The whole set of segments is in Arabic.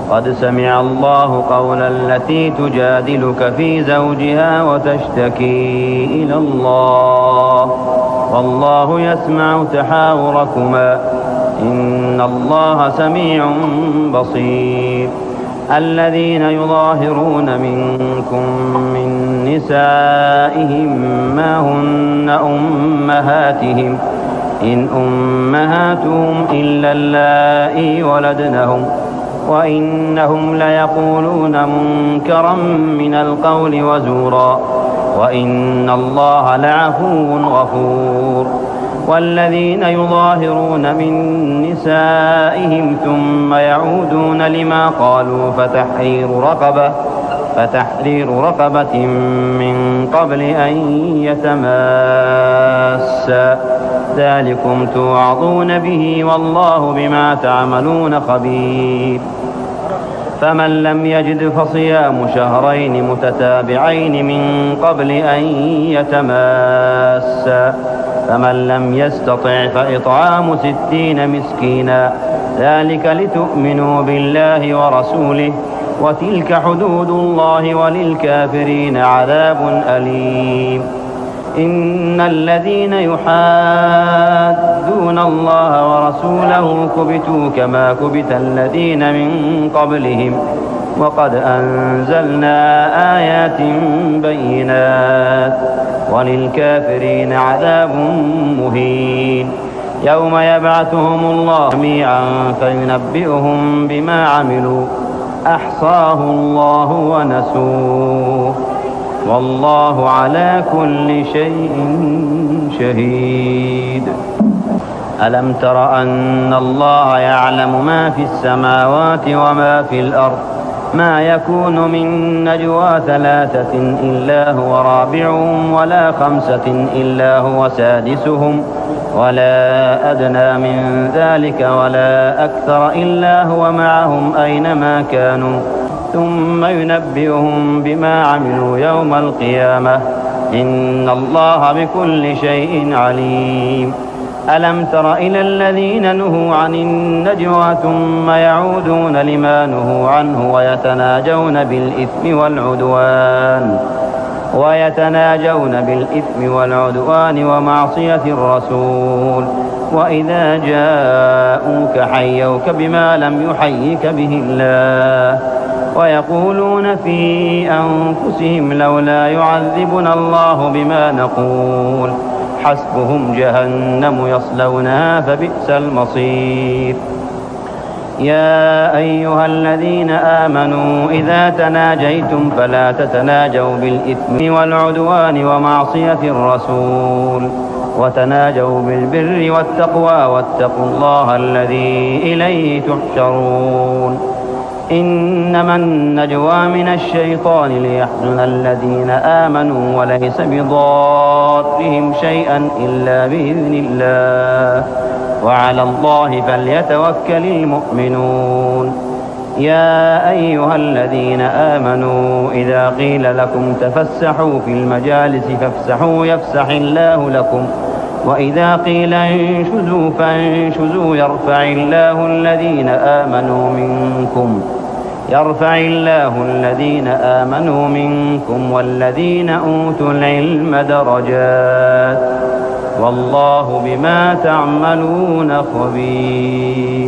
قد سمع الله قول التي تجادلك في زوجها وتشتكي إلى الله والله يسمع تحاوركما إن الله سميع بصير. الذين يظاهرون منكم من نسائهم ما هن أمهاتهم إن أمهاتهم إلا اللائي ولدنهم وإنهم ليقولون منكرا من القول وزورا وإن الله لعفو غفور. والذين يظاهرون من نسائهم ثم يعودون لما قالوا فتحرير رقبة من قبل أن يتماسا ذلكم توعظون به والله بما تعملون خبير. فمن لم يجد فصيام شهرين متتابعين من قبل أن يتماسا فمن لم يستطع فإطعام 60 مسكينا ذلك لتؤمنوا بالله ورسوله وتلك حدود الله وللكافرين عذاب أليم. إن الذين يحادون الله ورسوله كبتوا كما كبت الذين من قبلهم وقد أنزلنا آيات بينات وللكافرين عذاب مهين. يوم يبعثهم الله جميعا فينبئهم بما عملوا أحصاه الله ونسوه والله على كل شيء شهيد. ألم تر أن الله يعلم ما في السماوات وما في الأرض ما يكون من نجوى 3 إلا هو رابعهم ولا 5 إلا هو سادسهم ولا أدنى من ذلك ولا أكثر إلا هو معهم أينما كانوا ثم ينبئهم بما عملوا يوم القيامة إن الله بكل شيء عليم. ألم تر إلى الذين نهوا عن النجوى ثم يعودون لما نهوا عنه ويتناجون بالإثم والعدوان ومعصية الرسول وإذا جاءوك حيوك بما لم يحيك به الله ويقولون في أنفسهم لولا يعذبنا الله بما نقول حسبهم جهنم يصلونها فبئس المصير. يا أيها الذين آمنوا إذا تناجيتم فلا تتناجوا بالإثم والعدوان ومعصية الرسول وتناجوا بالبر والتقوى واتقوا الله الذي إليه تحشرون. إنما النجوى من الشيطان ليحزن الذين آمنوا وليس بضارهم شيئا إلا بإذن الله وعلى الله فليتوكل المؤمنون. يا أيها الذين آمنوا إذا قيل لكم تفسحوا في المجالس فافسحوا يفسح الله لكم وإذا قيل انشزوا فانشزوا يرفع الله الذين آمنوا منكم والذين أوتوا العلم درجات والله بما تعملون خبير.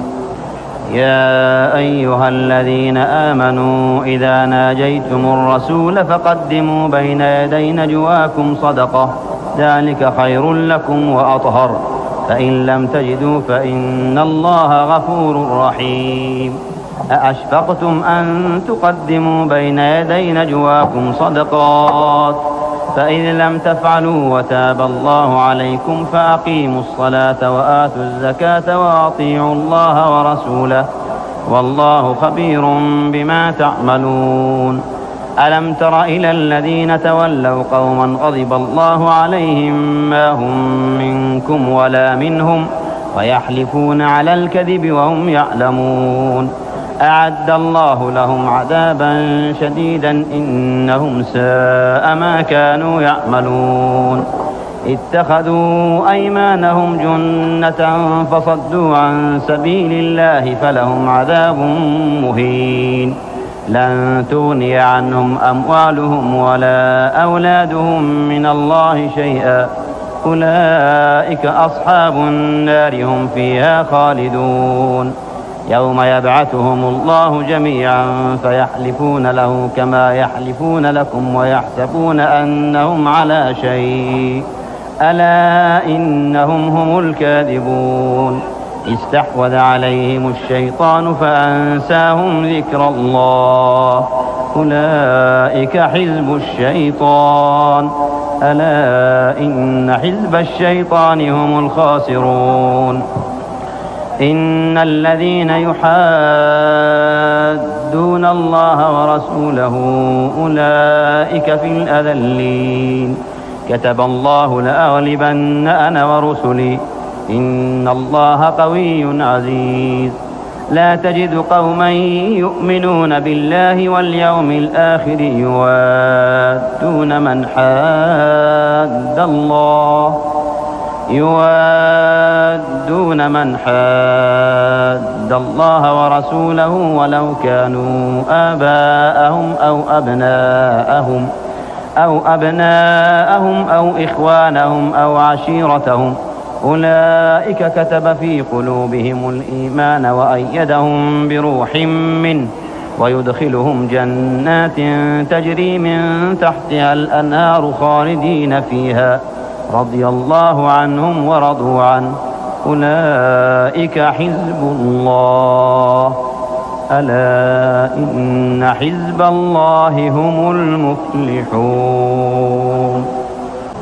يا أيها الذين آمنوا إذا ناجيتم الرسول فقدموا بين يدي نجواكم صدقة ذلك خير لكم وأطهر فإن لم تجدوا فإن الله غفور رحيم. أأشفقتم أن تقدموا بين يدي نجواكم صدقات فإذ لم تفعلوا وتاب الله عليكم فأقيموا الصلاة وآتوا الزكاة وأطيعوا الله ورسوله والله خبير بما تعملون. ألم تر إلى الذين تولوا قوما غضب الله عليهم ما هم منكم ولا منهم ويحلفون على الكذب وهم يعلمون أعد الله لهم عذابا شديدا إنهم ساء ما كانوا يعملون. اتخذوا أيمانهم جنة فصدوا عن سبيل الله فلهم عذاب مهين لن تغني عنهم أموالهم ولا أولادهم من الله شيئا أولئك أصحاب النار هم فيها خالدون يوم يبعثهم الله جميعا فيحلفون له كما يحلفون لكم ويحسبون أنهم على شيء ألا إنهم هم الكاذبون استحوذ عليهم الشيطان فأنساهم ذكر الله أولئك حزب الشيطان ألا إن حزب الشيطان هم الخاسرون إن الذين يحادون الله ورسوله أولئك في الأذلين كتب الله لأغلبن أنا ورسلي إن الله قوي عزيز لا تجد قوما يؤمنون بالله واليوم الآخر يوادون من حاد الله ورسوله ولو كانوا آباءهم أو أبناءهم أو إخوانهم أو عشيرتهم أولئك كتب في قلوبهم الإيمان وأيدهم بروح منه ويدخلهم جنات تجري من تحتها الأنهار خالدين فيها رضي الله عنهم ورضوا عنه أولئك حزب الله ألا إن حزب الله هم المفلحون.